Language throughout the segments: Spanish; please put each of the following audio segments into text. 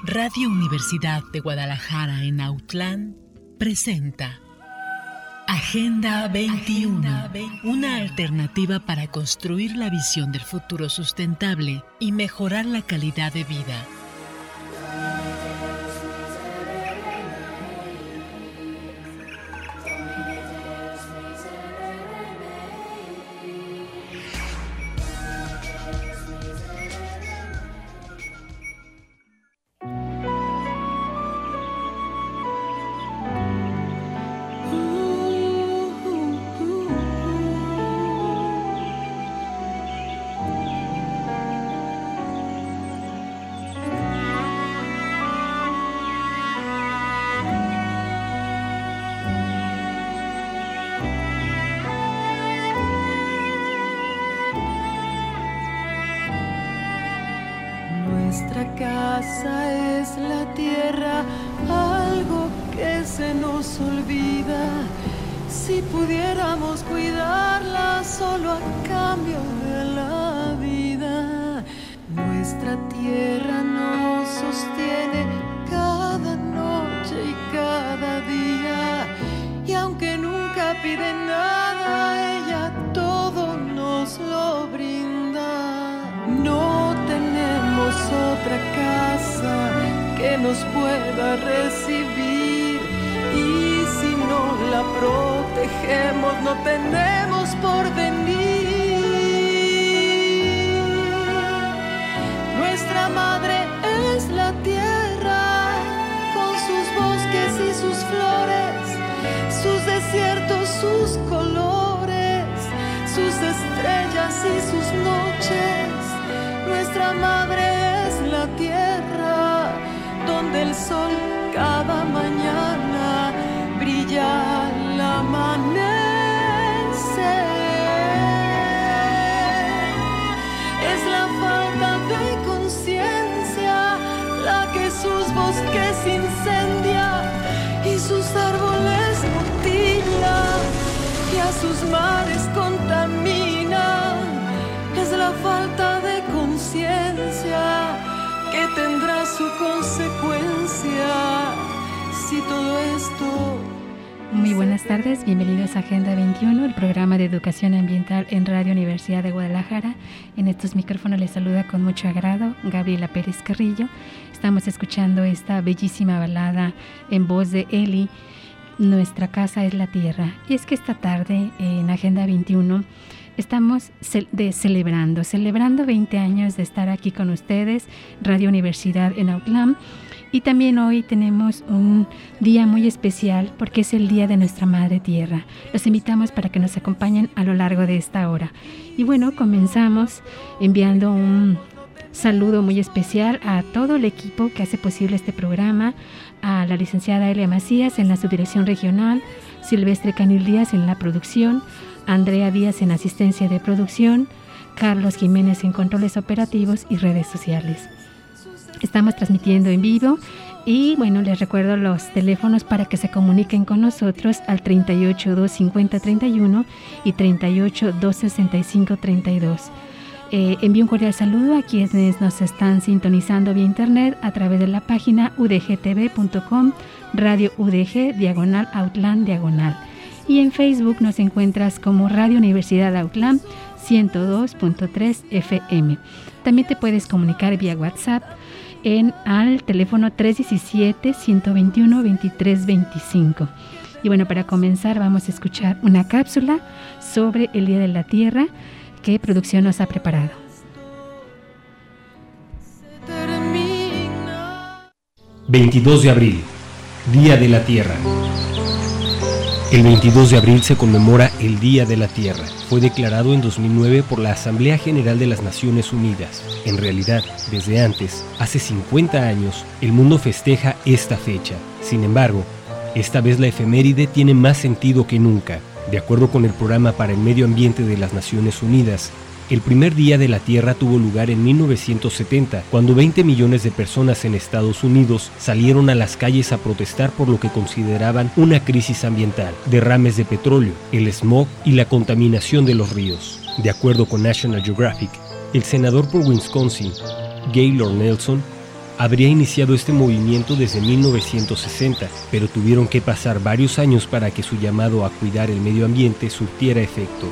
Radio Universidad de Guadalajara en Autlán presenta Agenda 21, una alternativa para construir la visión del futuro sustentable y mejorar la calidad de vida. Nuestra casa es la tierra, algo que se nos olvida. Si pudiéramos cuidarla solo a cambio de la vida. Nuestra tierra nos sostiene cada noche y cada día. Y aunque nunca pide nada, ella todo nos lo brinda. No tenemos otra casa que nos pueda recibir, y si no la protegemos no tenemos porvenir. Nuestra madre es la tierra, con sus bosques y sus flores, sus desiertos, sus colores, sus estrellas y sus noches. Nuestra madre es la tierra, donde el sol cada mañana brilla al amanecer. Es la falta de conciencia la que sus bosques incendia y sus árboles mutila y a sus mares contamina. Es la falta de conciencia que tendrá su consecuencia si todo esto... Muy buenas tardes, bienvenidos a Agenda 21, el programa de educación ambiental en Radio Universidad de Guadalajara. En estos micrófonos les saluda con mucho agrado Gabriela Pérez Carrillo. Estamos escuchando esta bellísima balada en voz de Eli, Nuestra casa es la tierra. Y es que esta tarde en Agenda 21 estamos celebrando 20 años de estar aquí con ustedes, Radio Universidad en Autlán. Y también hoy tenemos un día muy especial porque es el Día de nuestra Madre Tierra. Los invitamos para que nos acompañen a lo largo de esta hora. Y bueno, comenzamos enviando un saludo muy especial a todo el equipo que hace posible este programa, a la licenciada Elia Macías en la subdirección regional, Silvestre Canil Díaz en la producción, Andrea Díaz en asistencia de producción, Carlos Jiménez en controles operativos y redes sociales. Estamos transmitiendo en vivo y bueno, les recuerdo los teléfonos para que se comuniquen con nosotros al 38 250 31 y 38 265 32. Envío un cordial saludo a quienes nos están sintonizando vía internet a través de la página udgtv.com, Radio UDG, /Autlán, y en Facebook nos encuentras como Radio Universidad Autlán 102.3 FM. También te puedes comunicar vía WhatsApp al teléfono 317-121-2325. Y bueno, para comenzar vamos a escuchar una cápsula sobre el Día de la Tierra que producción nos ha preparado. 22 de abril, Día de la Tierra. El 22 de abril se conmemora el Día de la Tierra. Fue declarado en 2009 por la Asamblea General de las Naciones Unidas. En realidad, desde antes, hace 50 años, el mundo festeja esta fecha. Sin embargo, esta vez la efeméride tiene más sentido que nunca. De acuerdo con el Programa para el Medio Ambiente de las Naciones Unidas, el primer Día de la Tierra tuvo lugar en 1970, cuando 20 millones de personas en Estados Unidos salieron a las calles a protestar por lo que consideraban una crisis ambiental, derrames de petróleo, el smog y la contaminación de los ríos. De acuerdo con National Geographic, el senador por Wisconsin, Gaylord Nelson, habría iniciado este movimiento desde 1960, pero tuvieron que pasar varios años para que su llamado a cuidar el medio ambiente surtiera efecto.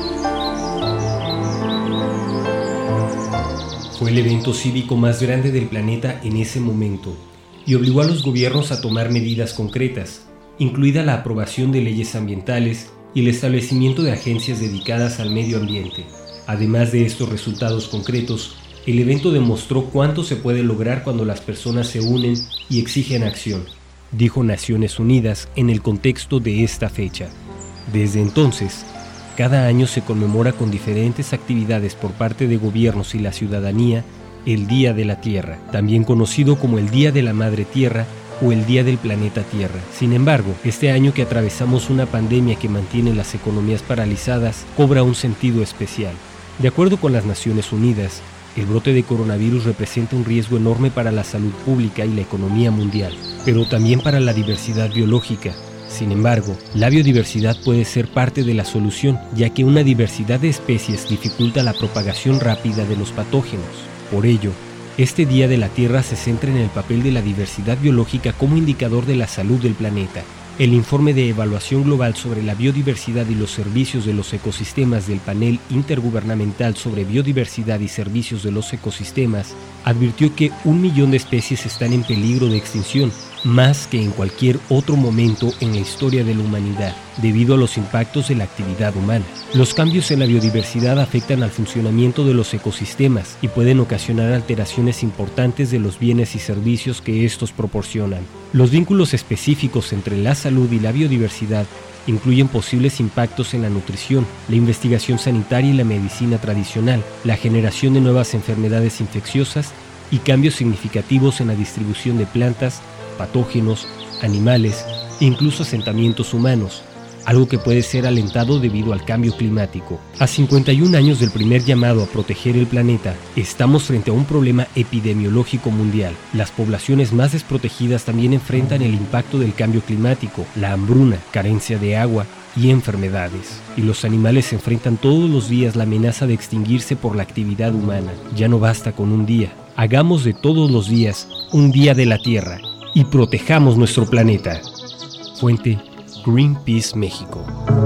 Fue el evento cívico más grande del planeta en ese momento y obligó a los gobiernos a tomar medidas concretas, incluida la aprobación de leyes ambientales y el establecimiento de agencias dedicadas al medio ambiente. Además de estos resultados concretos, el evento demostró cuánto se puede lograr cuando las personas se unen y exigen acción, dijo Naciones Unidas en el contexto de esta fecha. Desde entonces, cada año se conmemora con diferentes actividades por parte de gobiernos y la ciudadanía el Día de la Tierra, también conocido como el Día de la Madre Tierra o el Día del Planeta Tierra. Sin embargo, este año que atravesamos una pandemia que mantiene las economías paralizadas, cobra un sentido especial. De acuerdo con las Naciones Unidas, el brote de coronavirus representa un riesgo enorme para la salud pública y la economía mundial, pero también para la diversidad biológica. Sin embargo, la biodiversidad puede ser parte de la solución, ya que una diversidad de especies dificulta la propagación rápida de los patógenos. Por ello, este Día de la Tierra se centra en el papel de la diversidad biológica como indicador de la salud del planeta. El informe de evaluación global sobre la biodiversidad y los servicios de los ecosistemas del Panel Intergubernamental sobre Biodiversidad y Servicios de los Ecosistemas advirtió que 1 millón de especies están en peligro de extinción, más que en cualquier otro momento en la historia de la humanidad, debido a los impactos de la actividad humana. Los cambios en la biodiversidad afectan al funcionamiento de los ecosistemas y pueden ocasionar alteraciones importantes de los bienes y servicios que estos proporcionan. Los vínculos específicos entre la salud y la biodiversidad incluyen posibles impactos en la nutrición, la investigación sanitaria y la medicina tradicional, la generación de nuevas enfermedades infecciosas y cambios significativos en la distribución de plantas, patógenos, animales e incluso asentamientos humanos, algo que puede ser alentado debido al cambio climático. A 51 años del primer llamado a proteger el planeta, estamos frente a un problema epidemiológico mundial. Las poblaciones más desprotegidas también enfrentan el impacto del cambio climático, la hambruna, carencia de agua y enfermedades. Y los animales enfrentan todos los días la amenaza de extinguirse por la actividad humana. Ya no basta con un día. Hagamos de todos los días un día de la Tierra y protejamos nuestro planeta. Fuente: Greenpeace México.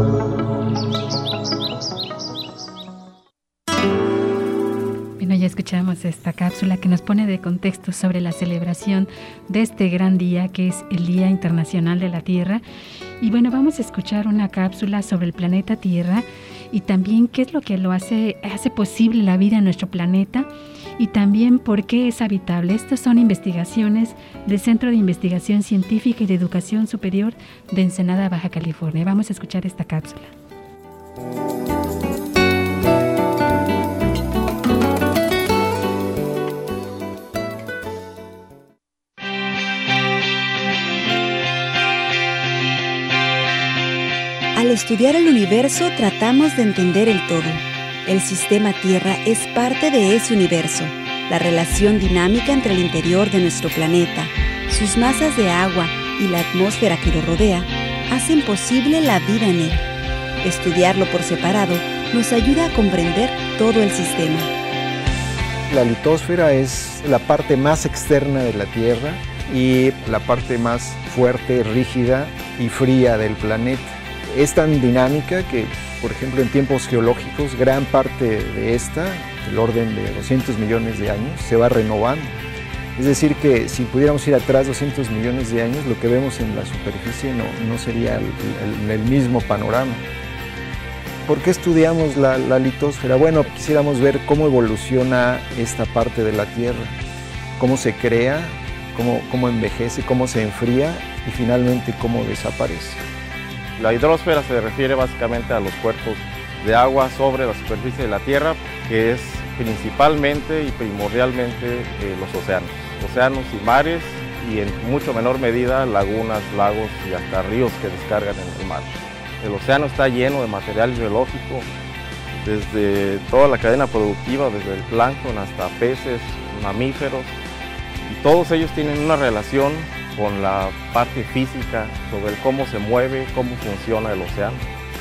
Bueno, ya escuchamos esta cápsula que nos pone de contexto sobre la celebración de este gran día que es el Día Internacional de la Tierra. Y bueno, vamos a escuchar una cápsula sobre el planeta Tierra y también qué es lo que lo hace posible la vida en nuestro planeta y también por qué es habitable. Estas son investigaciones del Centro de Investigación Científica y de Educación Superior de Ensenada, Baja California. Vamos a escuchar esta cápsula. Al estudiar el universo tratamos de entender el todo. El sistema Tierra es parte de ese universo, la relación dinámica entre el interior de nuestro planeta, sus masas de agua y la atmósfera que lo rodea hacen posible la vida en él. Estudiarlo por separado nos ayuda a comprender todo el sistema. La litosfera es la parte más externa de la Tierra y la parte más fuerte, rígida y fría del planeta. Es tan dinámica que, por ejemplo, en tiempos geológicos, gran parte de esta, el orden de 200 millones de años, se va renovando. Es decir, que si pudiéramos ir atrás 200 millones de años, lo que vemos en la superficie no sería el mismo panorama. ¿Por qué estudiamos la litosfera? Bueno, quisiéramos ver cómo evoluciona esta parte de la Tierra, cómo se crea, cómo envejece, cómo se enfría y finalmente cómo desaparece. La hidrosfera se refiere básicamente a los cuerpos de agua sobre la superficie de la Tierra, que es principalmente y primordialmente los océanos y mares, y en mucho menor medida lagunas, lagos y hasta ríos que descargan en el mar. El océano está lleno de material biológico, desde toda la cadena productiva, desde el plancton hasta peces, mamíferos, y todos ellos tienen una relación con la parte física sobre cómo se mueve, cómo funciona el océano.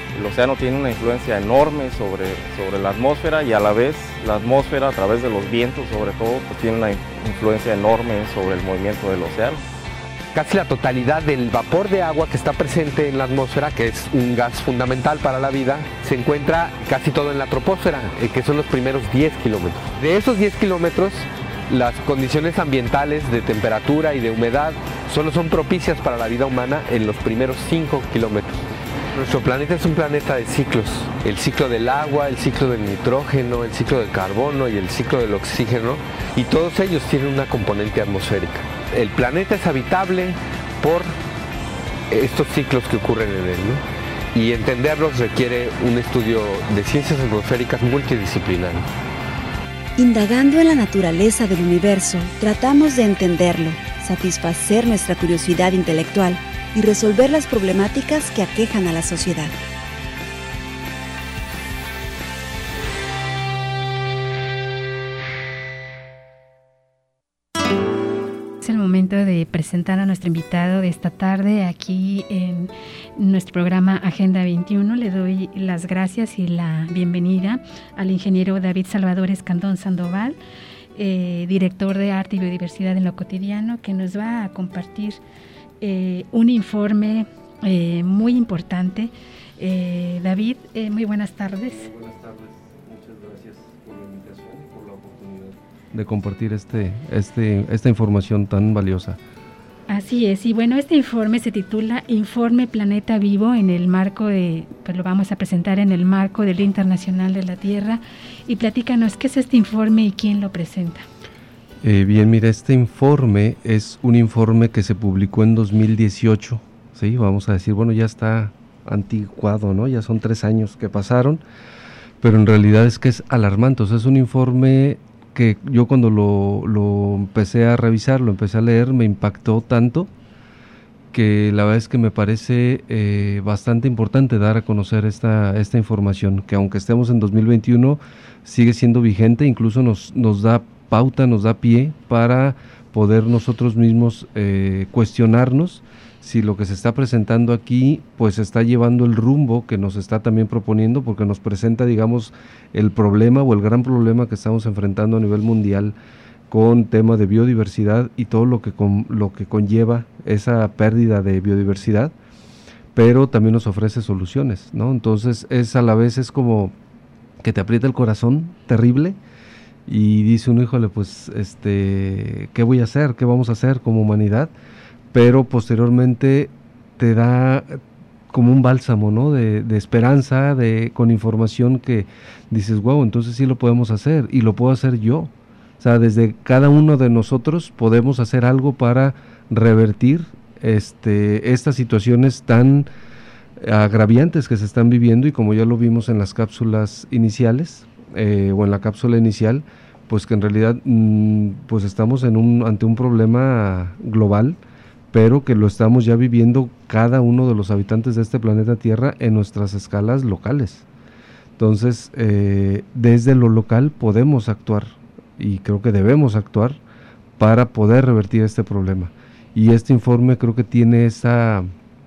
El océano tiene una influencia enorme sobre la atmósfera y a la vez la atmósfera a través de los vientos sobre todo pues tiene una influencia enorme sobre el movimiento del océano. Casi la totalidad del vapor de agua que está presente en la atmósfera, que es un gas fundamental para la vida, se encuentra casi todo en la troposfera, que son los primeros 10 kilómetros. De esos 10 kilómetros, las condiciones ambientales de temperatura y de humedad solo son propicias para la vida humana en los primeros 5 kilómetros. Nuestro planeta es un planeta de ciclos. El ciclo del agua, el ciclo del nitrógeno, el ciclo del carbono y el ciclo del oxígeno, y todos ellos tienen una componente atmosférica. El planeta es habitable por estos ciclos que ocurren en él, ¿no? Y entenderlos requiere un estudio de ciencias atmosféricas multidisciplinario. Indagando en la naturaleza del universo, tratamos de entenderlo, satisfacer nuestra curiosidad intelectual y resolver las problemáticas que aquejan a la sociedad. Es el momento de presentar a nuestro invitado de esta tarde aquí en nuestro programa Agenda 21. Le doy las gracias y la bienvenida al ingeniero David Salvador Escandón Sandoval, director de Arte y Biodiversidad en lo Cotidiano, que nos va a compartir un informe muy importante. David, muy buenas tardes. Muy buenas tardes, muchas gracias por la invitación y por la oportunidad de compartir esta información tan valiosa. Así es, y bueno, este informe se titula Informe Planeta Vivo en el marco pues lo vamos a presentar en el marco del Día Internacional de la Tierra, y platícanos qué es este informe y quién lo presenta. Bien, mira, este informe es un informe que se publicó en 2018, ¿sí? Vamos a decir, bueno, ya está anticuado, ¿no? Ya son 3 años que pasaron, pero en realidad es que es alarmante. O sea, es un informe que yo cuando lo empecé a revisar, lo empecé a leer, me impactó tanto que la verdad es que me parece bastante importante dar a conocer esta información, que aunque estemos en 2021, sigue siendo vigente, incluso nos da pauta, nos da pie para poder nosotros mismos cuestionarnos si lo que se está presentando aquí pues está llevando el rumbo que nos está también proponiendo, porque nos presenta, digamos, el problema o el gran problema que estamos enfrentando a nivel mundial con tema de biodiversidad y todo lo que conlleva esa pérdida de biodiversidad, pero también nos ofrece soluciones, ¿no? Entonces a la vez es como que te aprieta el corazón terrible y dice uno, híjole, pues ¿qué voy a hacer? ¿Qué vamos a hacer como humanidad? Pero posteriormente te da como un bálsamo, ¿no? de esperanza, con información que dices, wow, entonces sí lo podemos hacer, y lo puedo hacer yo. O sea, desde cada uno de nosotros podemos hacer algo para revertir estas situaciones tan agraviantes que se están viviendo, y como ya lo vimos en las cápsulas iniciales, o en la cápsula inicial, pues que en realidad pues estamos ante un problema global, pero que lo estamos ya viviendo cada uno de los habitantes de este planeta Tierra en nuestras escalas locales. Entonces, desde lo local podemos actuar, y creo que debemos actuar para poder revertir este problema. Y este informe creo que tiene esa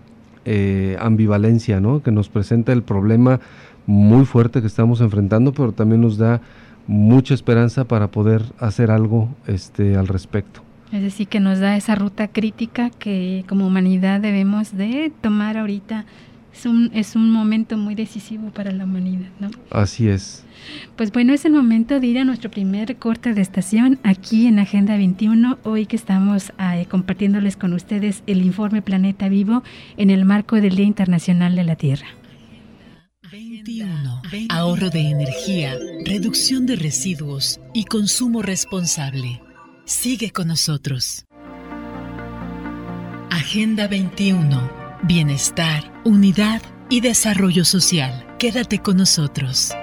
ambivalencia, ¿no? Que nos presenta el problema muy fuerte que estamos enfrentando, pero también nos da mucha esperanza para poder hacer algo al respecto. Es decir, que nos da esa ruta crítica que como humanidad debemos de tomar ahorita. Es un momento muy decisivo para la humanidad, ¿no? Así es. Pues bueno, es el momento de ir a nuestro primer corte de estación aquí en Agenda 21, hoy que estamos compartiéndoles con ustedes el informe Planeta Vivo en el marco del Día Internacional de la Tierra. 21. Ahorro de energía, reducción de residuos y consumo responsable. Sigue con nosotros. Agenda 21. Bienestar, unidad y desarrollo social. Quédate con nosotros.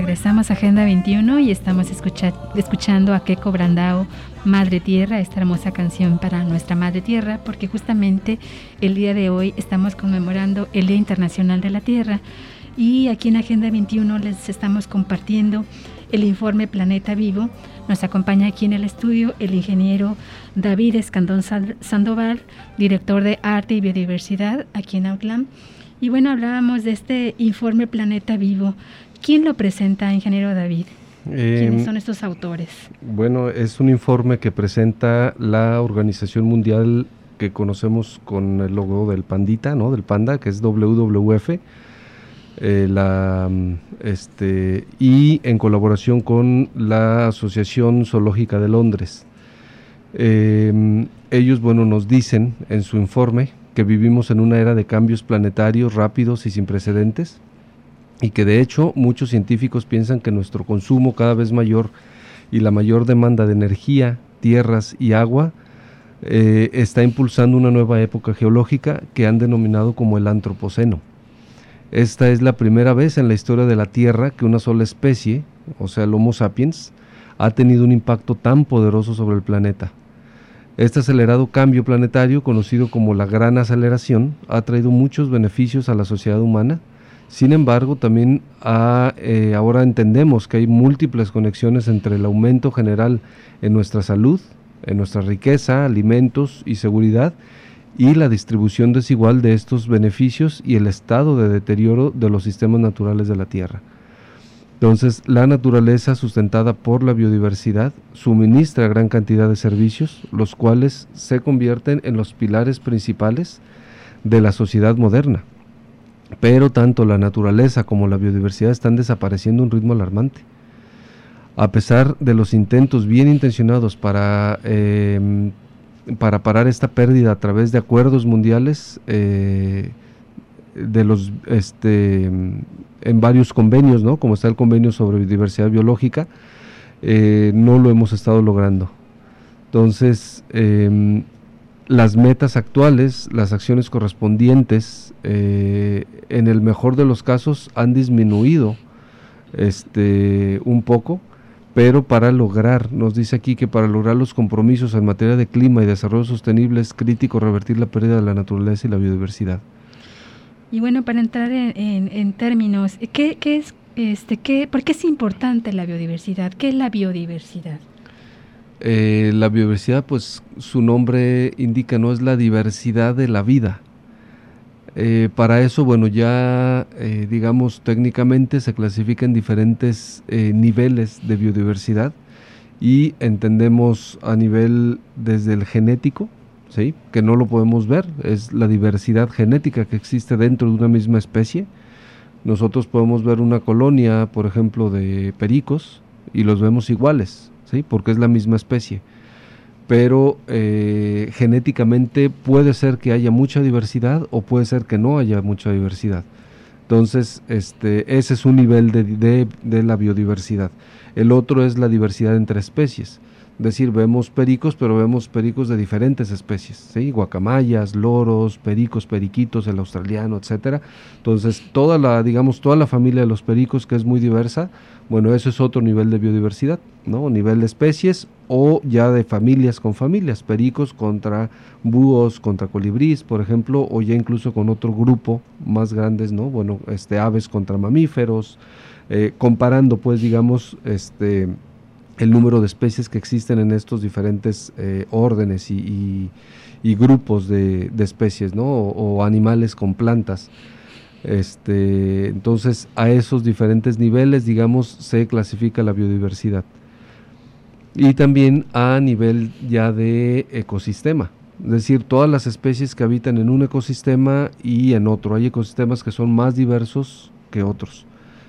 regresamos a Agenda 21 y estamos escuchando a Keko Brandao, Madre Tierra, esta hermosa canción para nuestra Madre Tierra, porque justamente el día de hoy estamos conmemorando el Día Internacional de la Tierra y aquí en Agenda 21 les estamos compartiendo el informe Planeta Vivo. Nos acompaña aquí en el estudio el ingeniero David Escandón Sandoval, director de Arte y Biodiversidad aquí en Autlán. Y bueno, hablábamos de este informe Planeta Vivo. ¿Quién lo presenta, ingeniero David? ¿Quiénes son estos autores? Bueno, es un informe que presenta la organización mundial que conocemos con el logo del pandita, ¿no? Del panda, que es WWF, y en colaboración con la Asociación Zoológica de Londres. Ellos, bueno, nos dicen en su informe que vivimos en una era de cambios planetarios rápidos y sin precedentes, y que de hecho muchos científicos piensan que nuestro consumo cada vez mayor y la mayor demanda de energía, tierras y agua está impulsando una nueva época geológica que han denominado como el Antropoceno. Esta es la primera vez en la historia de la Tierra que una sola especie, o sea el Homo sapiens, ha tenido un impacto tan poderoso sobre el planeta. Este acelerado cambio planetario, conocido como la Gran Aceleración, ha traído muchos beneficios a la sociedad humana. Sin embargo, también ahora entendemos que hay múltiples conexiones entre el aumento general en nuestra salud, en nuestra riqueza, alimentos y seguridad, y la distribución desigual de estos beneficios y el estado de deterioro de los sistemas naturales de la Tierra. Entonces, la naturaleza sustentada por la biodiversidad suministra gran cantidad de servicios, los cuales se convierten en los pilares principales de la sociedad moderna. Pero tanto la naturaleza como la biodiversidad están desapareciendo a un ritmo alarmante. A pesar de los intentos bien intencionados para parar esta pérdida a través de acuerdos mundiales, en varios convenios, ¿no? Como está el convenio sobre biodiversidad biológica, no lo hemos estado logrando. Entonces, las metas actuales, las acciones correspondientes, en el mejor de los casos han disminuido un poco, pero nos dice aquí que para lograr los compromisos en materia de clima y desarrollo sostenible es crítico revertir la pérdida de la naturaleza y la biodiversidad. Y bueno, para entrar en términos, ¿por qué es importante la biodiversidad? ¿Qué es la biodiversidad? La biodiversidad, pues su nombre indica, no es la diversidad de la vida. Para eso, bueno, ya digamos técnicamente se clasifican diferentes niveles de biodiversidad y entendemos a nivel desde el genético, ¿sí? Que no lo podemos ver, es la diversidad genética que existe dentro de una misma especie. Nosotros podemos ver una colonia, por ejemplo, de pericos y los vemos iguales, ¿sí? Porque es la misma especie. Pero genéticamente puede ser que haya mucha diversidad o puede ser que no haya mucha diversidad. Entonces, ese es un nivel de la biodiversidad. El otro es la diversidad entre especies. Es decir, vemos pericos, pero vemos pericos de diferentes especies, ¿sí? Guacamayas, loros, pericos, periquitos, el australiano, etcétera. Entonces, toda la familia de los pericos, que es muy diversa, bueno, eso es otro nivel de biodiversidad, ¿no? Nivel de especies o ya de familias con familias, pericos contra búhos, contra colibríes, por ejemplo, o ya incluso con otro grupo más grandes, ¿no? Bueno, aves contra mamíferos, comparando, pues, digamos, el número de especies que existen en estos diferentes órdenes y grupos de especies, ¿no? O animales con plantas. Entonces, a esos diferentes niveles, digamos, se clasifica la biodiversidad. Y también a nivel ya de ecosistema, es decir, todas las especies que habitan en un ecosistema y en otro. Hay ecosistemas que son más diversos que otros.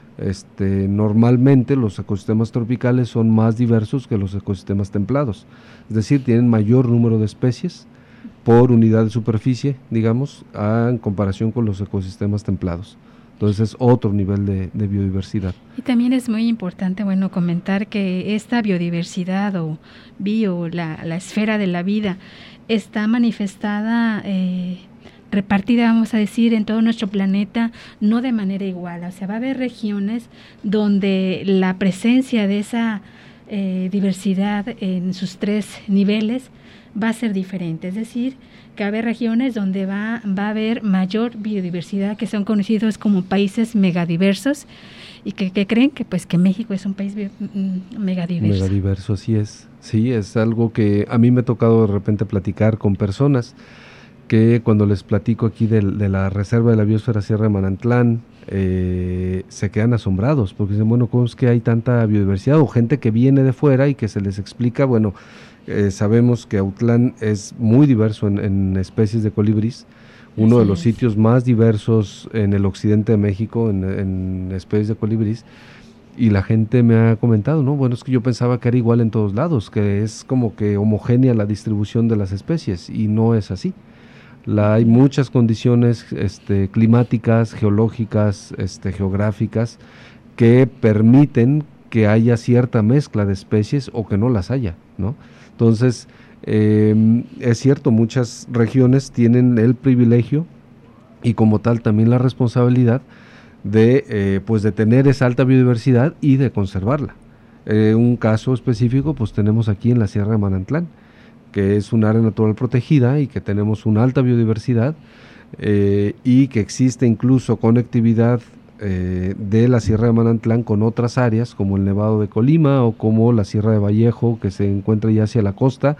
Normalmente los ecosistemas tropicales son más diversos que los ecosistemas templados, es decir, tienen mayor número de especies por unidad de superficie, digamos, en comparación con los ecosistemas templados. Entonces es otro nivel de biodiversidad. Y también es muy importante, bueno, comentar que esta biodiversidad o la esfera de la vida está manifestada repartida, vamos a decir, en todo nuestro planeta, no de manera igual. O sea, va a haber regiones donde la presencia de esa diversidad en sus 3 niveles va a ser diferente. Es decir, que va a haber regiones donde va a haber mayor biodiversidad, que son conocidos como países megadiversos, y que creen que pues que México es un país megadiverso. Megadiverso, así es. Sí, es algo que a mí me ha tocado de repente platicar con personas que cuando les platico aquí de la Reserva de la Biosfera Sierra de Manantlán, se quedan asombrados, porque dicen, bueno, ¿cómo es que hay tanta biodiversidad? O gente que viene de fuera y que se les explica, bueno, sabemos que Autlán es muy diverso en especies de colibríes, uno de los sitios más diversos en el occidente de México en especies de colibríes, y la gente me ha comentado, ¿no? Bueno, es que yo pensaba que era igual en todos lados, que es como que homogénea la distribución de las especies, y no es así. Hay muchas condiciones climáticas, geológicas, geográficas, que permiten que haya cierta mezcla de especies o que no las haya, ¿no? Entonces, es cierto, muchas regiones tienen el privilegio y como tal también la responsabilidad de tener esa alta biodiversidad y de conservarla. Un caso específico pues tenemos aquí en la Sierra de Manantlán, que es un área natural protegida y que tenemos una alta biodiversidad y que existe incluso conectividad de la Sierra de Manantlán con otras áreas como el Nevado de Colima o como la Sierra de Vallejo, que se encuentra ya hacia la costa,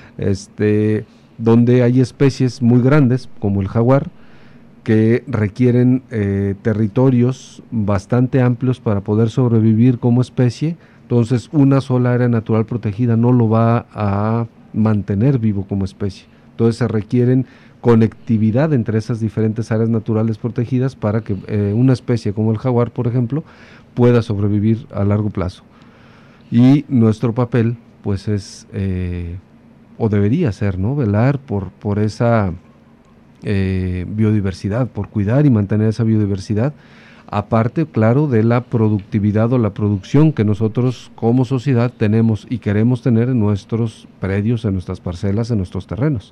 donde hay especies muy grandes como el jaguar que requieren territorios bastante amplios para poder sobrevivir como especie. Entonces una sola área natural protegida no lo va a mantener vivo como especie. Entonces se requieren conectividad entre esas diferentes áreas naturales protegidas para que una especie como el jaguar, por ejemplo, pueda sobrevivir a largo plazo. Y nuestro papel, pues es, o debería ser, ¿no? Velar por esa biodiversidad, por cuidar y mantener esa biodiversidad, aparte, claro, de la productividad o la producción que nosotros como sociedad tenemos y queremos tener en nuestros predios, en nuestras parcelas, en nuestros terrenos.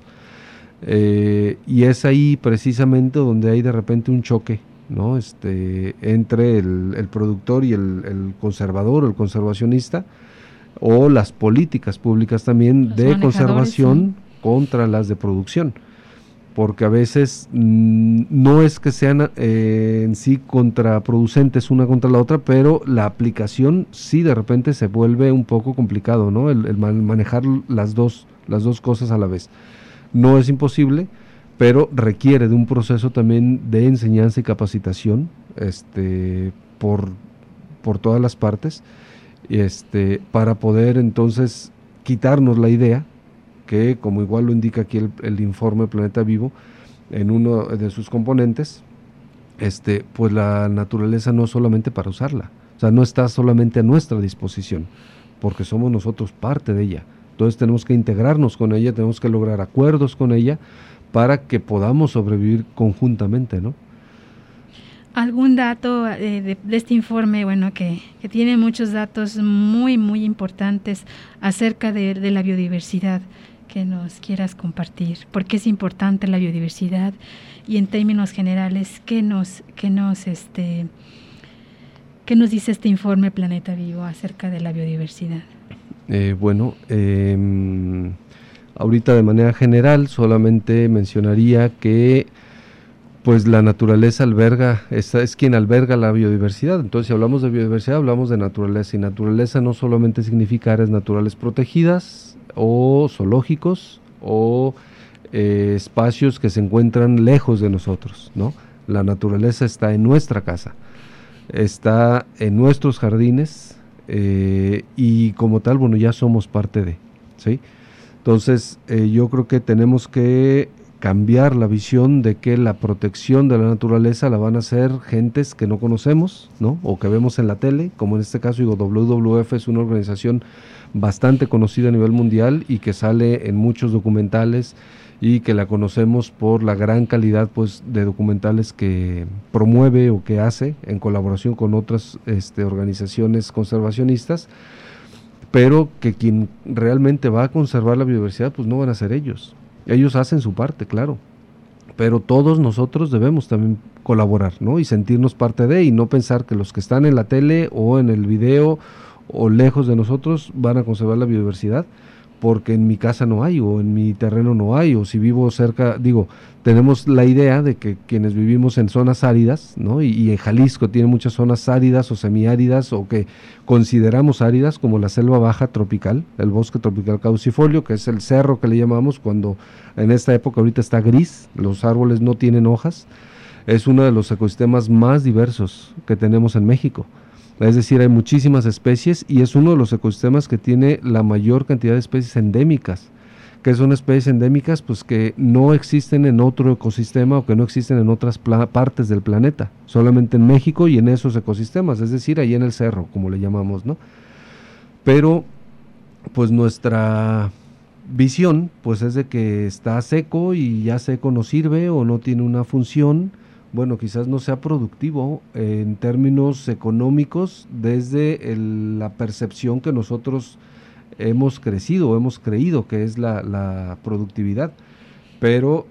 Y es ahí precisamente donde hay de repente un choque, ¿no? Entre el productor y el conservador o el conservacionista, o las políticas públicas también de conservación contra las de producción, porque a veces no es que sean en sí contraproducentes una contra la otra, pero la aplicación sí de repente se vuelve un poco complicado, ¿no? El manejar las dos cosas a la vez. No es imposible, pero requiere de un proceso también de enseñanza y capacitación por todas las partes, para poder entonces quitarnos la idea que, como igual lo indica aquí el informe Planeta Vivo, en uno de sus componentes, pues la naturaleza no es solamente para usarla, o sea, no está solamente a nuestra disposición, porque somos nosotros parte de ella. Entonces tenemos que integrarnos con ella, tenemos que lograr acuerdos con ella para que podamos sobrevivir conjuntamente, ¿no? ¿Algún dato de este informe, bueno, que tiene muchos datos muy, muy importantes acerca de la biodiversidad, que nos quieras compartir? ¿Por qué es importante la biodiversidad? Y en términos generales, ¿qué nos dice este informe Planeta Vivo acerca de la biodiversidad? Ahorita de manera general solamente mencionaría que pues la naturaleza es quien alberga la biodiversidad. Entonces, si hablamos de biodiversidad, hablamos de naturaleza, y naturaleza no solamente significa áreas naturales protegidas o zoológicos o espacios que se encuentran lejos de nosotros, ¿no? La naturaleza está en nuestra casa, está en nuestros jardines, y como tal, bueno, ya somos parte de, ¿sí? Entonces, yo creo que tenemos que cambiar la visión de que la protección de la naturaleza la van a hacer gentes que no conocemos, ¿no? O que vemos en la tele, como en este caso, digo, WWF es una organización bastante conocida a nivel mundial y que sale en muchos documentales y que la conocemos por la gran calidad, pues, de documentales que promueve o que hace en colaboración con otras organizaciones conservacionistas, pero que quien realmente va a conservar la biodiversidad, pues no van a ser ellos. Ellos hacen su parte, claro, pero todos nosotros debemos también colaborar, ¿no? Y sentirnos parte de, y no pensar que los que están en la tele o en el video o lejos de nosotros van a conservar la biodiversidad, porque en mi casa no hay, o en mi terreno no hay, o si vivo cerca, tenemos la idea de que quienes vivimos en zonas áridas, ¿no? Y en Jalisco tiene muchas zonas áridas o semiáridas, o que consideramos áridas, como la selva baja tropical, el bosque tropical caducifolio, que es el cerro que le llamamos cuando en esta época ahorita está gris, los árboles no tienen hojas. Es uno de los ecosistemas más diversos que tenemos en México. Es decir, hay muchísimas especies y es uno de los ecosistemas que tiene la mayor cantidad de especies endémicas. ¿Qué son especies endémicas? Pues que no existen en otro ecosistema o que no existen en otras partes del planeta, solamente en México y en esos ecosistemas, es decir, ahí en el cerro, como le llamamos, ¿no? Pero, pues nuestra visión, pues es de que está seco y ya seco no sirve o no tiene una función. Bueno, quizás no sea productivo en términos económicos desde la percepción que nosotros hemos crecido, hemos creído que es la productividad, pero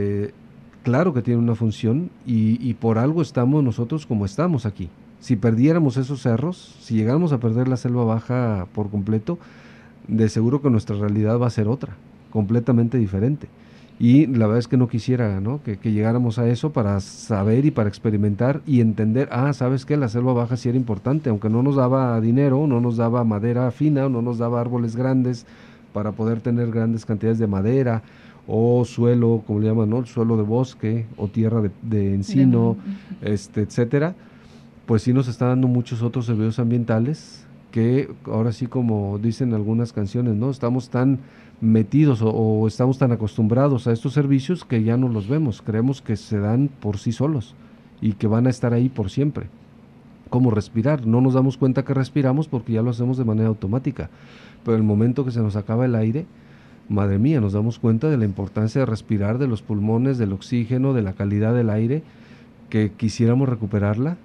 claro que tiene una función y por algo estamos nosotros como estamos aquí. Si perdiéramos esos cerros, si llegáramos a perder la selva baja por completo, de seguro que nuestra realidad va a ser otra, completamente diferente. Y la verdad es que no quisiera, ¿no? que llegáramos a eso para saber y para experimentar y entender, ¿sabes qué? La selva baja sí era importante, aunque no nos daba dinero, no nos daba madera fina, no nos daba árboles grandes para poder tener grandes cantidades de madera, o suelo, como le llaman, ¿no? El suelo de bosque, o tierra de encino, etcétera, pues sí nos está dando muchos otros servicios ambientales que ahora sí, como dicen algunas canciones, ¿no? Estamos tan metidos o estamos tan acostumbrados a estos servicios que ya no los vemos, creemos que se dan por sí solos y que van a estar ahí por siempre. Como respirar, no nos damos cuenta que respiramos porque ya lo hacemos de manera automática, pero el momento que se nos acaba el aire, madre mía, nos damos cuenta de la importancia de respirar, de los pulmones, del oxígeno, de la calidad del aire, que quisiéramos recuperarla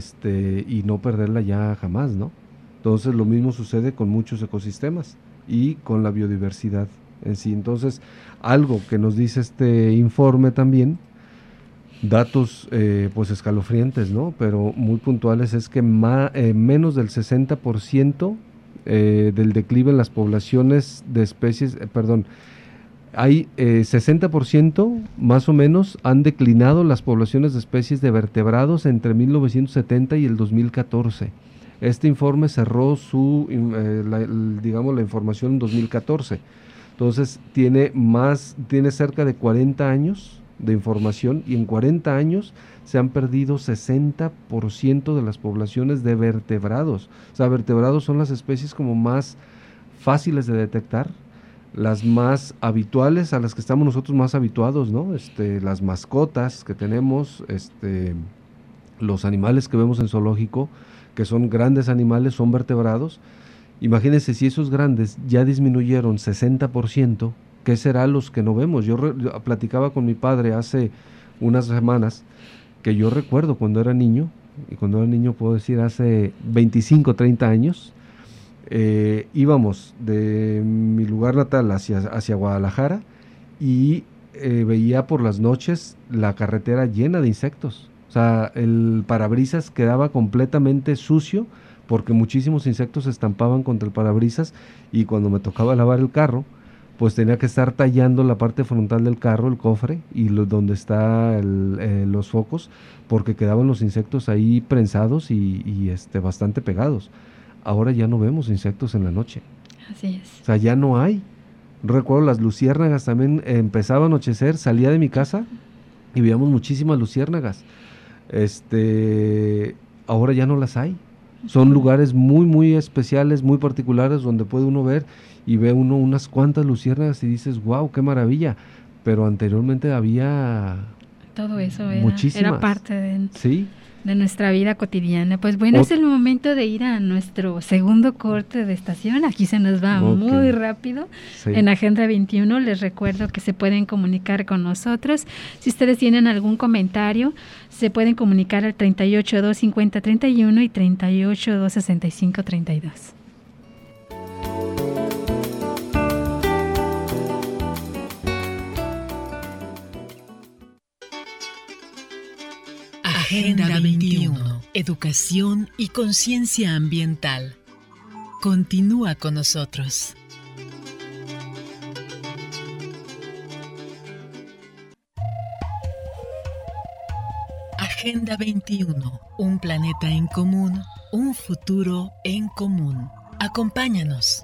y no perderla ya jamás, ¿no? Entonces lo mismo sucede con muchos ecosistemas y con la biodiversidad en sí. Entonces, algo que nos dice este informe también, datos pues escalofriantes, ¿no? Pero muy puntuales, es que menos del 60% del declive en las poblaciones de especies, hay 60% más o menos han declinado las poblaciones de especies de vertebrados entre 1970 y el 2014. Este informe cerró la información en 2014. Entonces tiene cerca de 40 años de información, y en 40 años se han perdido 60% de las poblaciones de vertebrados. O sea, vertebrados son las especies como más fáciles de detectar, las más habituales, a las que estamos nosotros más habituados, ¿no? Las mascotas que tenemos, los animales que vemos en zoológico, que son grandes animales, son vertebrados. Imagínense, si esos grandes ya disminuyeron 60%, ¿qué será los que no vemos? Yo platicaba con mi padre hace unas semanas, que yo recuerdo cuando era niño, y cuando era niño puedo decir hace 25, 30 años, íbamos de mi lugar natal hacia Guadalajara y veía por las noches la carretera llena de insectos. O sea, el parabrisas quedaba completamente sucio porque muchísimos insectos se estampaban contra el parabrisas, y cuando me tocaba lavar el carro, pues tenía que estar tallando la parte frontal del carro, el cofre, y donde están los focos, porque quedaban los insectos ahí prensados y bastante pegados. Ahora ya no vemos insectos en la noche. Así es. O sea, ya no hay. Recuerdo las luciérnagas también, empezaba a anochecer, salía de mi casa y veíamos muchísimas luciérnagas. Ahora ya no las hay. Son lugares muy, muy especiales, muy particulares, donde puede uno ver, y ve uno unas cuantas luciérnagas y dices, wow, qué maravilla. Pero anteriormente había todo eso, muchísimas. Era parte de, ¿sí?, de nuestra vida cotidiana. Pues bueno, es el momento de ir a nuestro segundo corte de estación. Aquí se nos va muy rápido. Sí. En Agenda 21 les recuerdo que se pueden comunicar con nosotros. Si ustedes tienen algún comentario, se pueden comunicar al 38-250-31 y 38-265-32. Agenda 21. Educación y conciencia ambiental. Continúa con nosotros. Agenda 21. Un planeta en común, un futuro en común. Acompáñanos.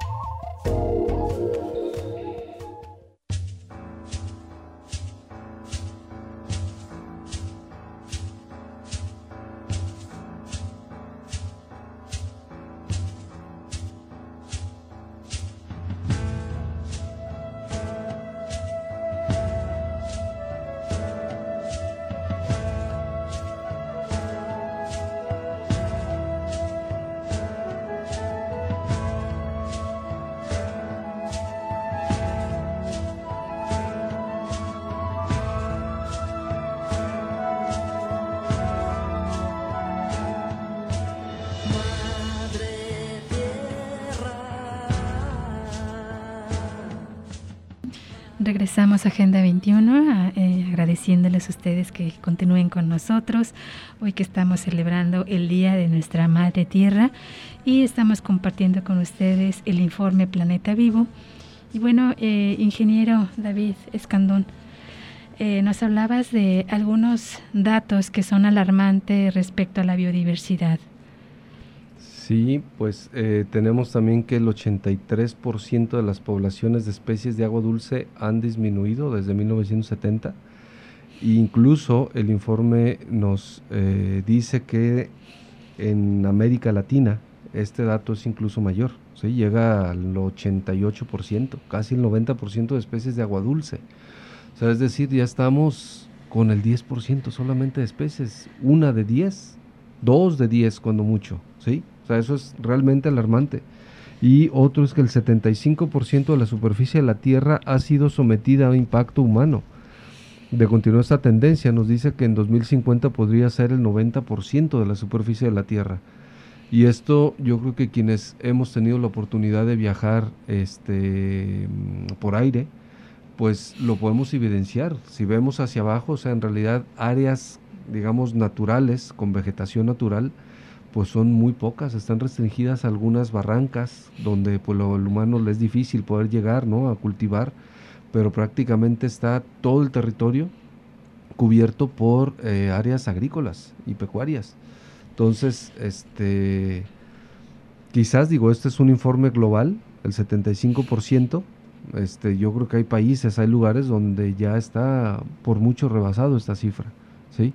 Regresamos a Agenda 21, agradeciéndoles a ustedes que continúen con nosotros, hoy que estamos celebrando el Día de nuestra Madre Tierra y estamos compartiendo con ustedes el informe Planeta Vivo. Y bueno, ingeniero David Escandón, nos hablabas de algunos datos que son alarmantes respecto a la biodiversidad. Sí, pues tenemos también que el 83% de las poblaciones de especies de agua dulce han disminuido desde 1970. E incluso el informe nos dice que en América Latina este dato es incluso mayor, ¿sí? Llega al 88%, casi el 90% de especies de agua dulce. O sea, es decir, ya estamos con el 10% solamente de especies, 1 de 10, 2 de 10 cuando mucho, ¿sí? O sea, eso es realmente alarmante. Y otro es que el 75% de la superficie de la Tierra ha sido sometida a impacto humano. De continuar esta tendencia, nos dice que en 2050 podría ser el 90% de la superficie de la Tierra. Y esto yo creo que quienes hemos tenido la oportunidad de viajar por aire, pues lo podemos evidenciar. Si vemos hacia abajo, o sea, en realidad áreas, digamos, naturales, con vegetación natural, pues son muy pocas, están restringidas a algunas barrancas donde pues el humano le es difícil poder llegar, ¿no?, a cultivar, pero prácticamente está todo el territorio cubierto por áreas agrícolas y pecuarias. Entonces, quizás digo, este es un informe global, el 75%, yo creo que hay países, hay lugares donde ya está por mucho rebasado esta cifra, ¿sí?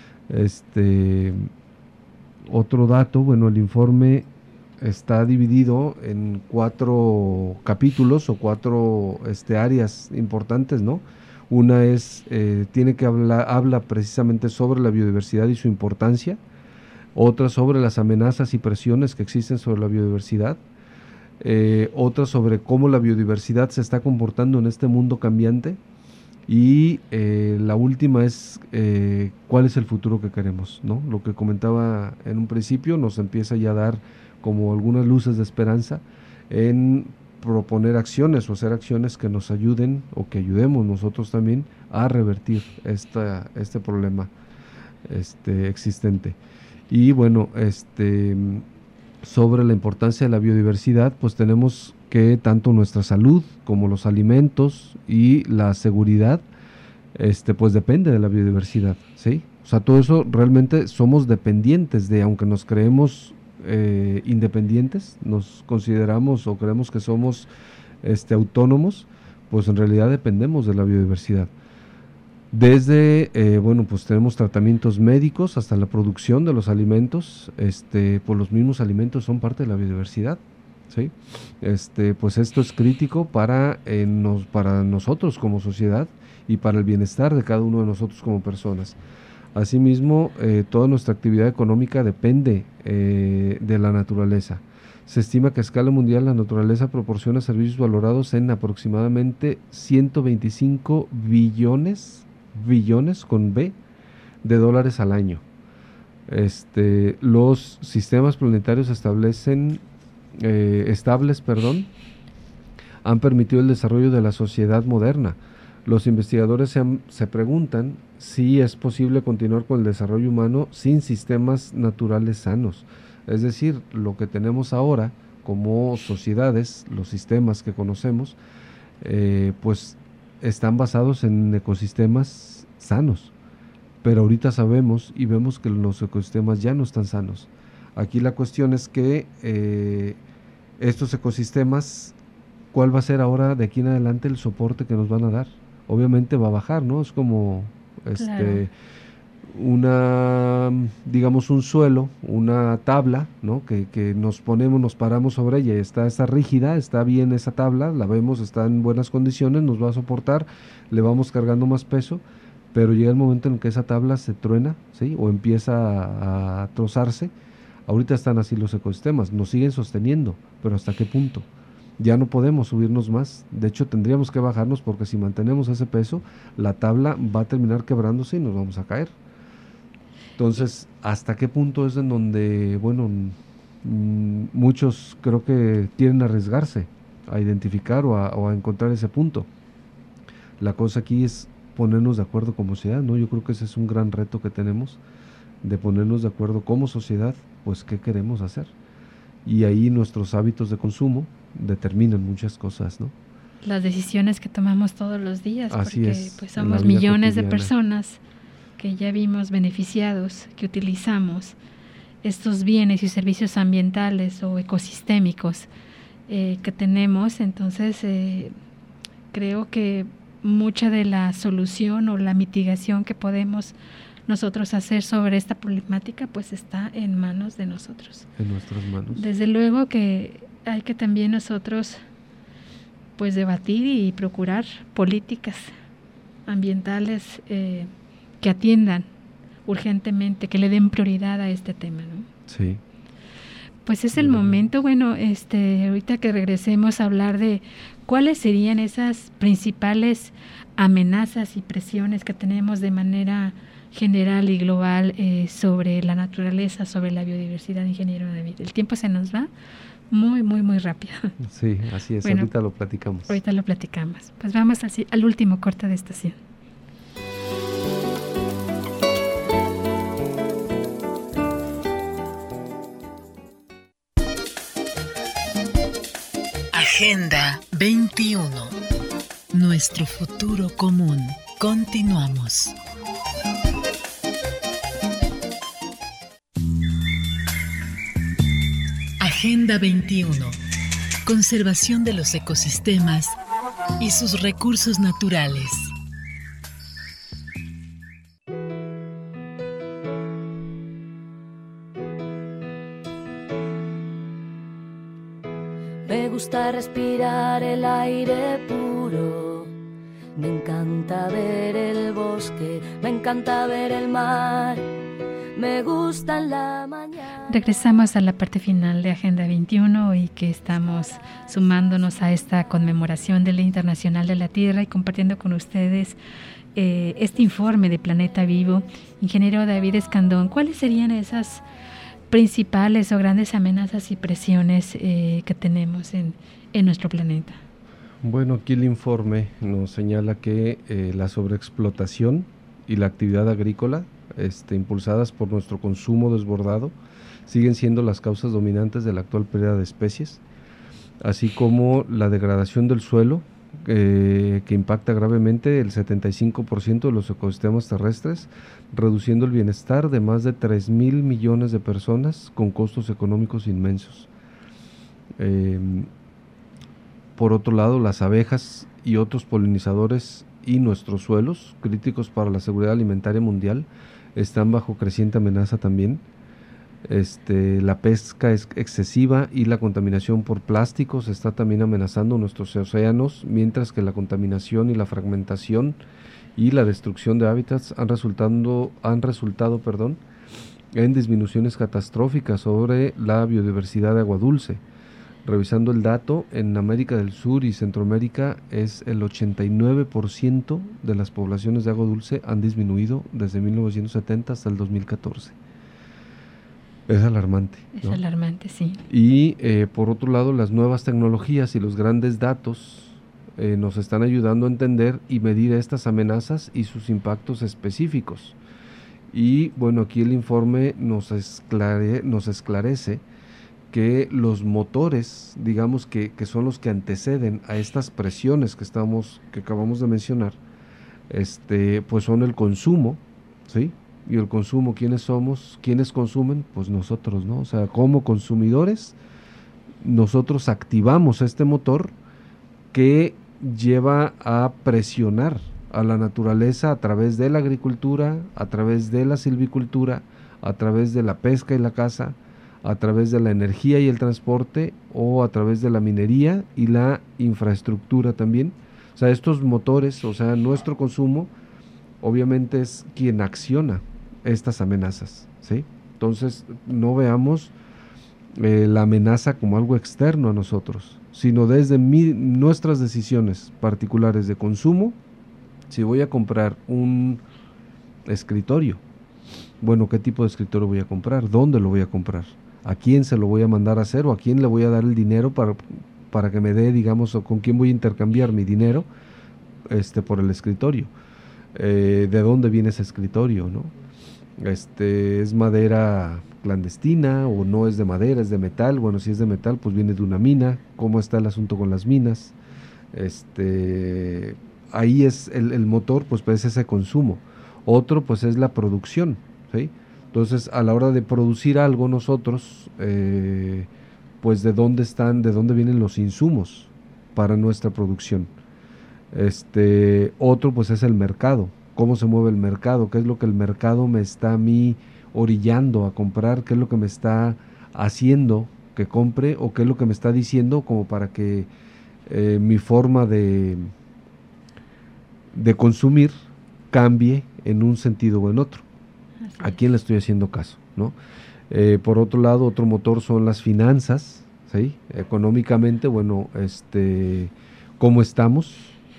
Otro dato, bueno, el informe está dividido en 4 capítulos o 4 áreas importantes, ¿no? Una es, habla precisamente sobre la biodiversidad y su importancia, otra sobre las amenazas y presiones que existen sobre la biodiversidad, otra sobre cómo la biodiversidad se está comportando en este mundo cambiante, y la última es cuál es el futuro que queremos, ¿no? Lo que comentaba en un principio nos empieza ya a dar como algunas luces de esperanza en proponer acciones o hacer acciones que nos ayuden o que ayudemos nosotros también a revertir este problema existente. Y bueno, sobre la importancia de la biodiversidad, pues tenemos que tanto nuestra salud como los alimentos y la seguridad, pues depende de la biodiversidad, ¿sí? O sea, todo eso realmente somos dependientes de, aunque nos creemos independientes, nos consideramos o creemos que somos autónomos, pues en realidad dependemos de la biodiversidad. Desde, pues tenemos tratamientos médicos hasta la producción de los alimentos, pues los mismos alimentos son parte de la biodiversidad, ¿sí? Pues esto es crítico para nosotros como sociedad y para el bienestar de cada uno de nosotros como personas. Asimismo, toda nuestra actividad económica depende de la naturaleza. Se estima que a escala mundial la naturaleza proporciona servicios valorados en aproximadamente 125 billones con B de dólares al año. Los sistemas planetarios estables han permitido el desarrollo de la sociedad moderna, Los investigadores se preguntan si es posible continuar con el desarrollo humano sin sistemas naturales sanos. Es decir, lo que tenemos ahora como sociedades, los sistemas que conocemos, pues están basados en ecosistemas sanos. Pero ahorita sabemos y vemos que los ecosistemas ya no están sanos. Aquí la cuestión es que estos ecosistemas, ¿cuál va a ser ahora de aquí en adelante el soporte que nos van a dar? Obviamente va a bajar, ¿no? Es como Claro. digamos un suelo, una tabla, ¿no? Que nos paramos sobre ella y está rígida, está bien esa tabla, la vemos, está en buenas condiciones, nos va a soportar, le vamos cargando más peso, pero llega el momento en que esa tabla se truena, ¿sí? O empieza a trozarse. Ahorita están así los ecosistemas, nos siguen sosteniendo, pero ¿hasta qué punto? Ya no podemos subirnos más, de hecho tendríamos que bajarnos, porque si mantenemos ese peso, la tabla va a terminar quebrándose y nos vamos a caer. Entonces, ¿hasta qué punto es en donde, bueno, muchos creo que quieren arriesgarse a identificar o a encontrar ese punto? La cosa aquí es ponernos de acuerdo como sociedad, ¿no? Yo creo que ese es un gran reto que tenemos, de ponernos de acuerdo como sociedad, pues qué queremos hacer. Y ahí nuestros hábitos de consumo determinan muchas cosas, ¿no? Las decisiones que tomamos todos los días, Así porque es, pues en la somos vida millones de cotidiana. personas que ya vimos beneficiados, que utilizamos estos bienes y servicios ambientales o ecosistémicos que tenemos. Entonces creo que mucha de la solución o la mitigación que podemos nosotros hacer sobre esta problemática pues está en manos de nosotros. En nuestras manos. Desde luego que hay que también nosotros pues debatir y procurar políticas ambientales que atiendan urgentemente, que le den prioridad a este tema, ¿no? Sí. Pues es el momento, bueno, ahorita que regresemos a hablar de cuáles serían esas principales amenazas y presiones que tenemos de manera general y global sobre la naturaleza, sobre la biodiversidad, ingeniero David. El tiempo se nos va muy, muy, muy rápido. Sí, así es, Bueno, ahorita lo platicamos. Ahorita lo platicamos. Pues vamos al último corte de estación. Agenda 21. Nuestro futuro común. Continuamos. Agenda 21. Conservación de los ecosistemas y sus recursos naturales. Me gusta respirar el aire puro, me encanta ver el bosque, me encanta ver el mar, me gusta en la mañana. Regresamos a la parte final de Agenda 21 y que estamos sumándonos a esta conmemoración del Día Internacional de la Tierra y compartiendo con ustedes este informe de Planeta Vivo. Ingeniero David Escandón, ¿cuáles serían esas principales o grandes amenazas y presiones que tenemos en nuestro planeta? Bueno, aquí el informe nos señala que la sobreexplotación y la actividad agrícola, impulsadas por nuestro consumo desbordado, siguen siendo las causas dominantes de la actual pérdida de especies, así como la degradación del suelo, que impacta gravemente el 75% de los ecosistemas terrestres, reduciendo el bienestar de más de 3,000 millones de personas con costos económicos inmensos. Por otro lado, las abejas y otros polinizadores y nuestros suelos, críticos para la seguridad alimentaria mundial, están bajo creciente amenaza también. La pesca excesiva y la contaminación por plásticos está también amenazando nuestros océanos, mientras que la contaminación y la fragmentación y la destrucción de hábitats han resultado en disminuciones catastróficas sobre la biodiversidad de agua dulce. Revisando el dato, en América del Sur y Centroamérica es el 89% de las poblaciones de agua dulce han disminuido desde 1970 hasta el 2014. Es alarmante, ¿no? Es alarmante, sí. Y por otro lado, las nuevas tecnologías y los grandes datos nos están ayudando a entender y medir estas amenazas y sus impactos específicos. Y bueno, aquí el informe nos esclarece que los motores, digamos que son los que anteceden a estas presiones que acabamos de mencionar, pues son el consumo, ¿sí? Y el consumo, ¿quiénes somos? ¿Quiénes consumen? Pues nosotros, ¿no? O sea, como consumidores, nosotros activamos este motor que lleva a presionar a la naturaleza a través de la agricultura, a través de la silvicultura, a través de la pesca y la caza, a través de la energía y el transporte, o a través de la minería y la infraestructura también. O sea, estos motores, o sea, nuestro consumo, obviamente es quien acciona estas amenazas, ¿sí? Entonces, no veamos la amenaza como algo externo a nosotros, sino desde nuestras decisiones particulares de consumo. Si voy a comprar un escritorio, bueno, ¿qué tipo de escritorio voy a comprar? ¿Dónde lo voy a comprar? ¿A quién se lo voy a mandar a hacer? ¿O a quién le voy a dar el dinero para que me dé, digamos, o con quién voy a intercambiar mi dinero por el escritorio? ¿De dónde viene ese escritorio, no? ¿Es madera clandestina o no es de madera, es de metal? Bueno, si es de metal, pues viene de una mina. ¿Cómo está el asunto con las minas? Ahí es el motor, pues es ese consumo. Otro, pues es la producción, ¿sí? Entonces, a la hora de producir algo nosotros, pues de dónde vienen los insumos para nuestra producción. Otro, pues es el mercado. ¿Cómo se mueve el mercado? ¿Qué es lo que el mercado me está a mí orillando a comprar? ¿Qué es lo que me está haciendo que compre? ¿O qué es lo que me está diciendo como para que mi forma de consumir cambie en un sentido o en otro? ¿A quién le estoy haciendo caso, no? Por otro lado, otro motor son las finanzas, ¿sí? Económicamente, bueno, ¿cómo estamos?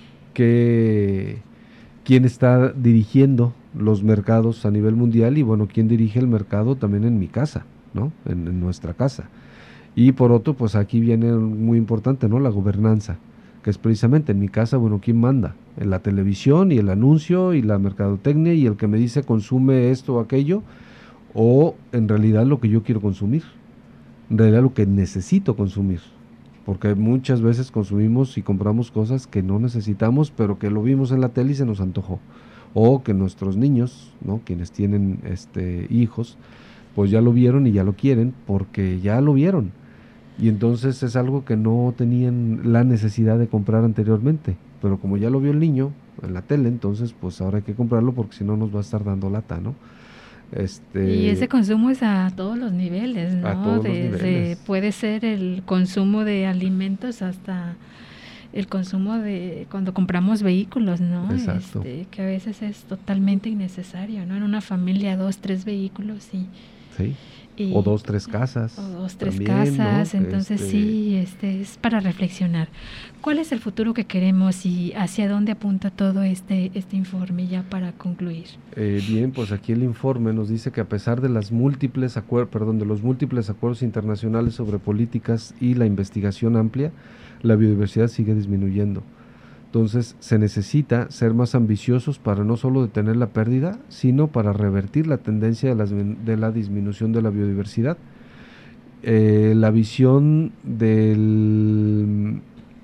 ¿Quién está dirigiendo los mercados a nivel mundial? Y bueno, ¿quién dirige el mercado también en mi casa, ¿no? En nuestra casa. Y por otro, pues aquí viene muy importante, ¿no? La gobernanza, que es precisamente en mi casa, bueno, ¿quién manda? En la televisión y el anuncio y la mercadotecnia y el que me dice consume esto o aquello, o en realidad lo que yo quiero consumir, en realidad lo que necesito consumir, porque muchas veces consumimos y compramos cosas que no necesitamos, pero que lo vimos en la tele y se nos antojó, o que nuestros niños, ¿no? Quienes tienen hijos, pues ya lo vieron y ya lo quieren porque ya lo vieron. Y entonces es algo que no tenían la necesidad de comprar anteriormente, pero como ya lo vio el niño en la tele, entonces pues ahora hay que comprarlo porque si no nos va a estar dando lata, ¿no? Y ese consumo es a todos los niveles, ¿no? A todos los niveles. Puede ser el consumo de alimentos hasta el consumo de cuando compramos vehículos, ¿no? Exacto. Que a veces es totalmente innecesario, ¿no? En una familia 2, 3 vehículos y... Sí. O 2, 3 casas. O 2, 3 también, casas, ¿no? entonces sí, es para reflexionar. ¿Cuál es el futuro que queremos y hacia dónde apunta todo este informe ya para concluir? Bien, pues aquí el informe nos dice que a pesar de los múltiples acuerdos internacionales sobre políticas y la investigación amplia, la biodiversidad sigue disminuyendo. Entonces se necesita ser más ambiciosos para no solo detener la pérdida, sino para revertir la tendencia de la disminución de la biodiversidad. La visión de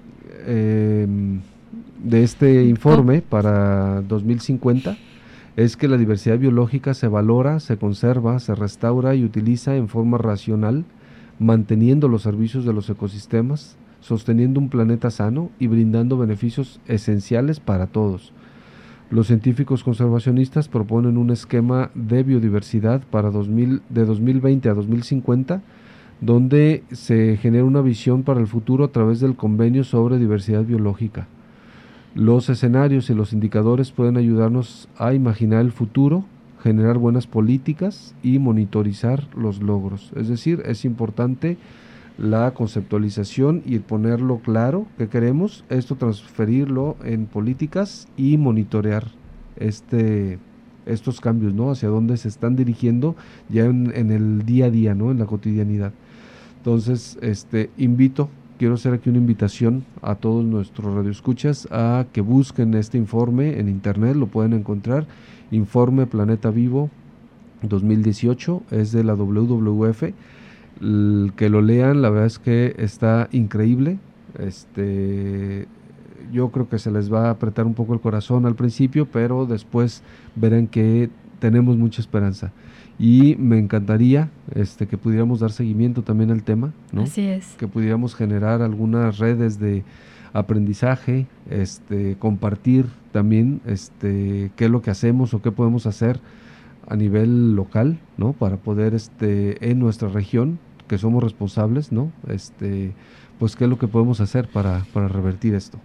este informe para 2050 es que la diversidad biológica se valora, se conserva, se restaura y utiliza en forma racional, manteniendo los servicios de los ecosistemas, sosteniendo un planeta sano y brindando beneficios esenciales para todos. Los científicos conservacionistas proponen un esquema de biodiversidad de 2020 a 2050, donde se genera una visión para el futuro a través del Convenio sobre Diversidad Biológica. Los escenarios y los indicadores pueden ayudarnos a imaginar el futuro, generar buenas políticas y monitorizar los logros. Es decir, es importante la conceptualización y ponerlo claro que queremos, esto transferirlo en políticas y monitorear estos cambios, ¿no? Hacia dónde se están dirigiendo ya en el día a día, ¿no? En la cotidianidad. Entonces, invito quiero hacer aquí una invitación a todos nuestros radioescuchas a que busquen este informe en internet, lo pueden encontrar, Informe Planeta Vivo 2018, es de la WWF, que lo lean, la verdad es que está increíble. Yo creo que se les va a apretar un poco el corazón al principio, pero después verán que tenemos mucha esperanza. Y me encantaría que pudiéramos dar seguimiento también al tema, ¿no? Así es. Que pudiéramos generar algunas redes de aprendizaje, compartir también qué es lo que hacemos o qué podemos hacer a nivel local, ¿no? Para poder en nuestra región, que somos responsables, ¿no? Pues qué es lo que podemos hacer para revertir esto.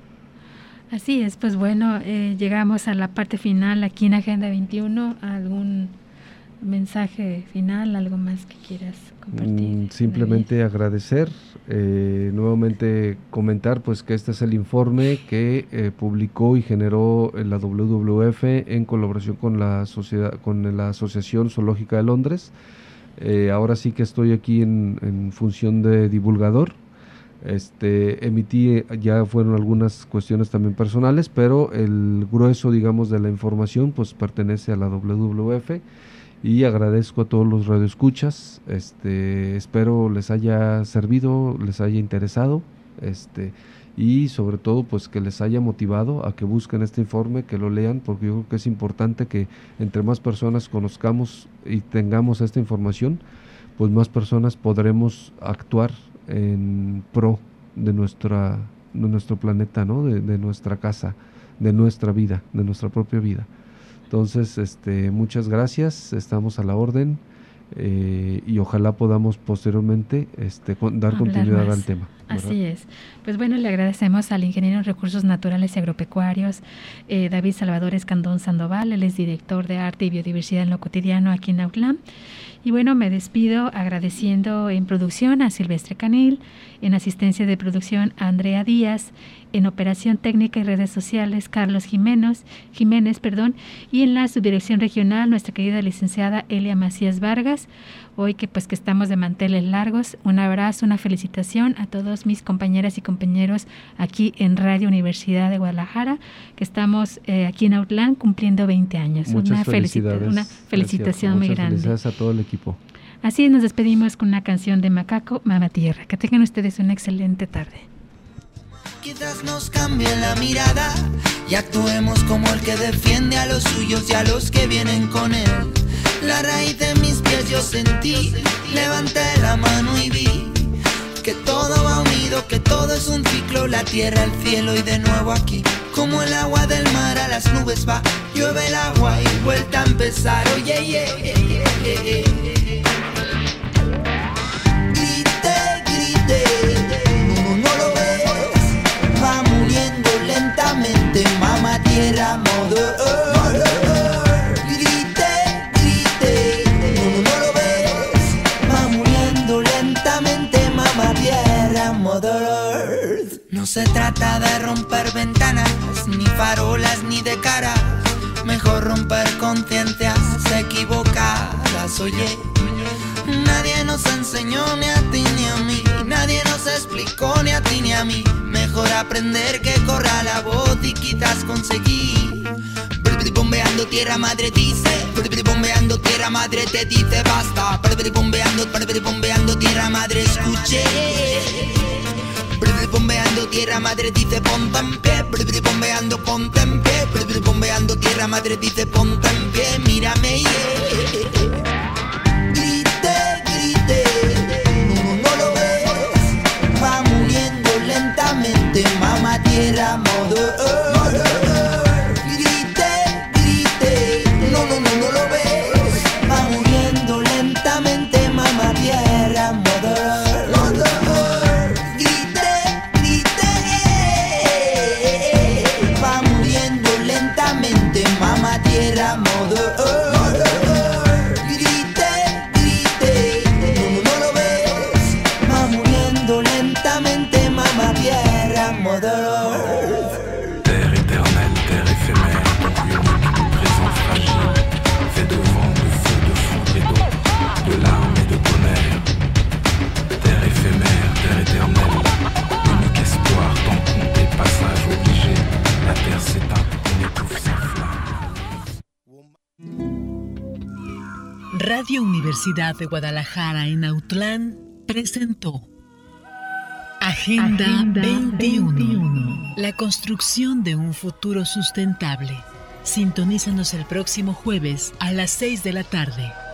Así es, pues bueno, llegamos a la parte final aquí en Agenda 21. ¿Algún mensaje final, algo más que quieras compartir? Simplemente agradecer, nuevamente comentar pues que este es el informe que publicó y generó la WWF en colaboración con la Asociación Zoológica de Londres. Ahora sí que estoy aquí en función de divulgador. Emití, ya fueron algunas cuestiones también personales, pero el grueso, digamos, de la información pues pertenece a la WWF, y agradezco a todos los radioescuchas. Espero les haya servido, les haya interesado, y sobre todo pues que les haya motivado a que busquen este informe, que lo lean, porque yo creo que es importante que entre más personas conozcamos y tengamos esta información, pues más personas podremos actuar en pro de nuestro planeta, ¿no? De nuestra casa, de nuestra vida, de nuestra propia vida. Entonces, muchas gracias, estamos a la orden, y ojalá podamos posteriormente dar continuidad al tema, ¿verdad? Así es. Pues bueno, le agradecemos al ingeniero en Recursos Naturales y Agropecuarios, David Salvador Escandón Sandoval. Él es director de Arte y Biodiversidad en lo Cotidiano aquí en Autlán. Y bueno, me despido agradeciendo en producción a Silvestre Canil, en asistencia de producción a Andrea Díaz, en operación técnica y redes sociales Carlos Jiménez, y en la subdirección regional nuestra querida licenciada Elia Macías Vargas. Hoy que estamos de manteles largos, un abrazo, una felicitación a todos mis compañeras y compañeros aquí en Radio Universidad de Guadalajara, que estamos aquí en Autlán cumpliendo 20 años. Muchas felicidades. Una felicitación muy grande. Felicidades a todo el equipo. Así nos despedimos con una canción de Macaco, Mamá Tierra. Que tengan ustedes una excelente tarde. Quizás nos cambie la mirada y actuemos como el que defiende a los suyos y a los que vienen con él. La raíz de mis pies yo sentí, levanté la mano y vi que todo va unido, que todo es un ciclo, la tierra, el cielo y de nuevo aquí. Como el agua del mar a las nubes va, llueve el agua y vuelta a empezar. Oye, grite, no lo ves, va muriendo lentamente, mamá tierra, mother earth. Grite, no lo ves, va muriendo lentamente, mamá tierra, mother earth. No se trata de romper ventanas, ni farolas, ni de cara. Mejor romper conciencias equivocadas, oye. Nadie nos enseñó ni a ti ni a mí, nadie nos explicó ni a ti ni a mí. Mejor aprender que corra la voz y quizás conseguir. Bombeando tierra madre dice, bombeando tierra madre te dice basta. Bombeando tierra madre escuché. Bombeando tierra madre dice ponte en pie, bombeando ponte en pie, bombeando tierra madre dice ponte en pie, mírame Grite, no lo ves, va muriendo lentamente, mamá tierra, mother earth. Grite, no lo ves, va muriendo lentamente, mamá tierra, mother earth. Mamá tierra, mother earth. Grite, no lo ves, va muriendo lentamente, mamá tierra, mother earth. Radio Universidad de Guadalajara en Autlán presentó Agenda 21, la construcción de un futuro sustentable. Sintonízanos el próximo jueves a las 6 de la tarde.